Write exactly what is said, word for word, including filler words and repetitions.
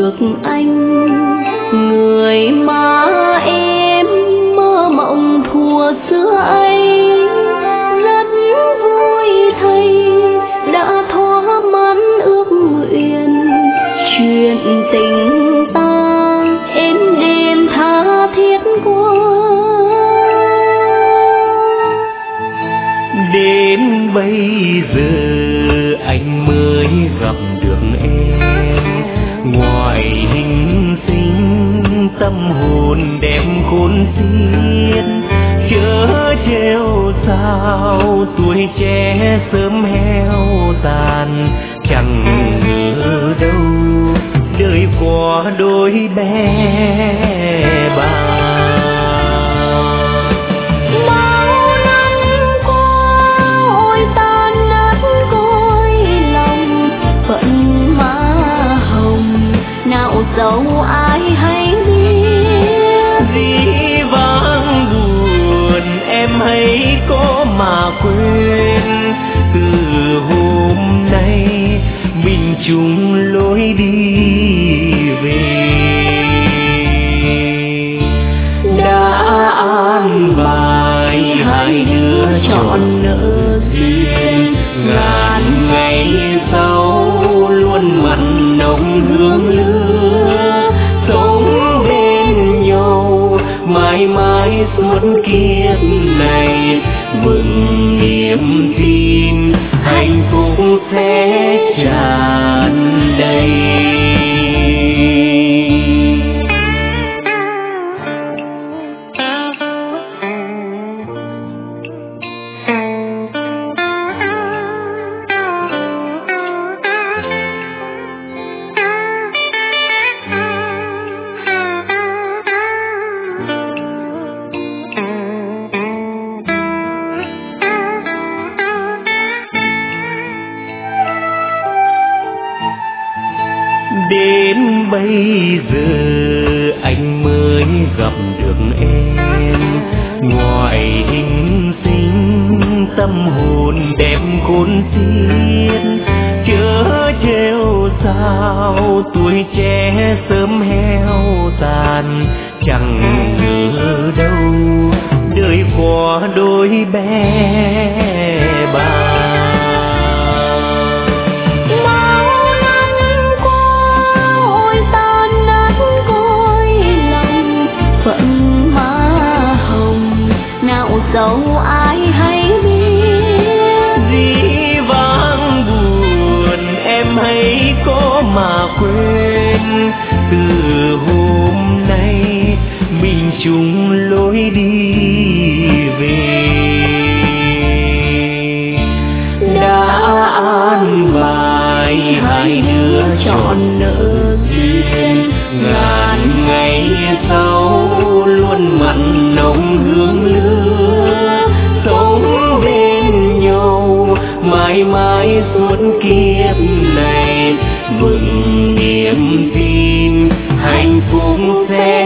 được anh, người mà em mơ mộng thuở xưa ấy. Rất vui thay đã thỏa mãn ước nguyện, chuyện tình ta êm đềm tha thiết quá. Đến bây giờ anh mới gặp được em, ngoài hình sinh tâm hồn đẹp khôn xiết. Chớ trêu sao tuổi trẻ sớm heo tàn, chẳng ngờ đâu đời qua đôi bé bàng. Dẫu ai hay biết, dĩ vãng buồn em hãy có mà quên. Từ hôm nay mình chung lối đi về, đã an bài hai đứa chọn nợ duyên. Ngàn ngày sau luôn mặn nồng hương lửa, sống bên nhau mãi mãi suốt kiếp này. Mừng niềm tin hạnh phúc sẽ tràn đầy. Đến bây giờ anh mới gặp được em, ngoài hình sinh tâm hồn đẹp khôn xiết. Chớ trêu sao tuổi trẻ sớm heo tàn, chẳng ngờ đâu đời qua đôi bé bàng. Dẫu ai hay biết, dĩ vãng buồn em hãy có mà quên. Từ hôm nay mình chung lối đi về, đã an bài hai đứa chọn nợ duyên. Ngàn ngày sau luôn mặn nồng hương lửa, sống bên nhau mãi mãi suốt kiếp này. Mừng niềm tin hạnh phúc sẽ